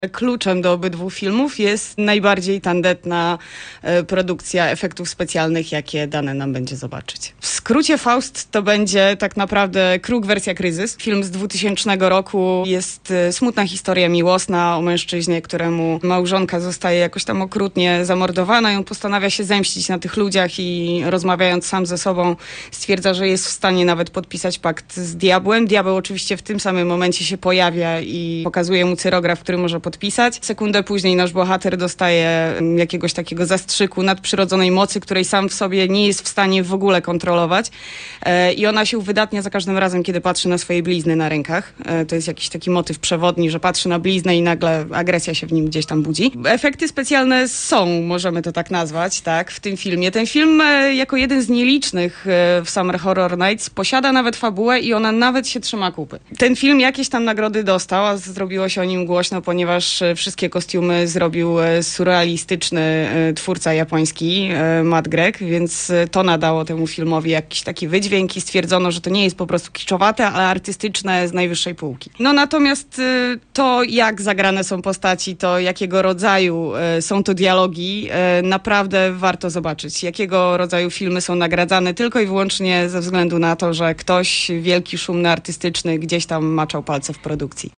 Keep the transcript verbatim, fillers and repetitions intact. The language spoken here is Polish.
Kluczem do obydwu filmów jest najbardziej tandetna e, produkcja efektów specjalnych, jakie dane nam będzie zobaczyć. W skrócie Faust to będzie tak naprawdę Kruk wersja kryzys. Film z dwutysięcznego roku jest e, smutna historia miłosna o mężczyźnie, któremu małżonka zostaje jakoś tam okrutnie zamordowana i on postanawia się zemścić na tych ludziach i rozmawiając sam ze sobą stwierdza, że jest w stanie nawet podpisać pakt z diabłem. Diabeł oczywiście w tym samym momencie się pojawia i pokazuje mu cyrograf, który może podpisać. Sekundę później nasz bohater dostaje jakiegoś takiego zastrzyku nadprzyrodzonej mocy, której sam w sobie nie jest w stanie w ogóle kontrolować. E, I ona się uwydatnia za każdym razem, kiedy patrzy na swoje blizny na rękach. E, to jest jakiś taki motyw przewodni, że patrzy na bliznę i nagle agresja się w nim gdzieś tam budzi. Efekty specjalne są, możemy to tak nazwać, tak, w tym filmie. Ten film e, jako jeden z nielicznych e, w Summer Horror Nights posiada nawet fabułę i ona nawet się trzyma kupy. Ten film jakieś tam nagrody dostał, a zrobiło się o nim głośno, ponieważ wszystkie kostiumy zrobił surrealistyczny twórca japoński, Matt Gregg, więc to nadało temu filmowi jakiś taki wydźwięk i stwierdzono, że to nie jest po prostu kiczowate, ale artystyczne z najwyższej półki. No natomiast to, jak zagrane są postaci, to jakiego rodzaju są to dialogi, naprawdę warto zobaczyć. Jakiego rodzaju filmy są nagradzane tylko i wyłącznie ze względu na to, że ktoś wielki, szumny, artystyczny gdzieś tam maczał palce w produkcji.